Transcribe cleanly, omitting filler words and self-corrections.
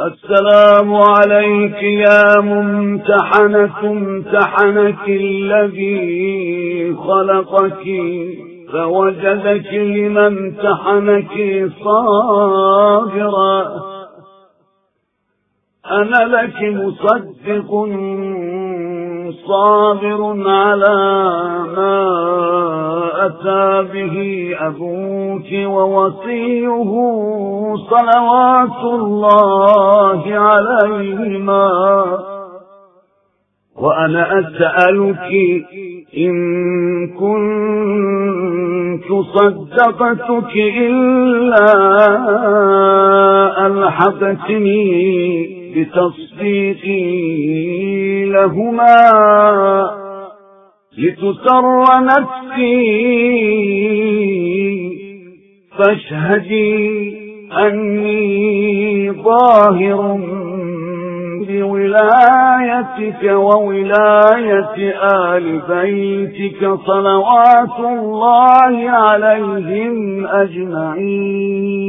السلام عليك يا ممتحنة امتحنك الذي خلقك فوجدك لمن امتحنك صابرا. أنا لك مصدق صابر على ما أتى به أبوك ووصيه صلوات الله عليهما. وأنا أسألك إن كنت صدقتك إلا ألحقتني بتصديقي لهما لتسر نفسي، فاشهدي أني ظاهر بولايتك وولاية آل بيتك صلوات الله عليهم أجمعين.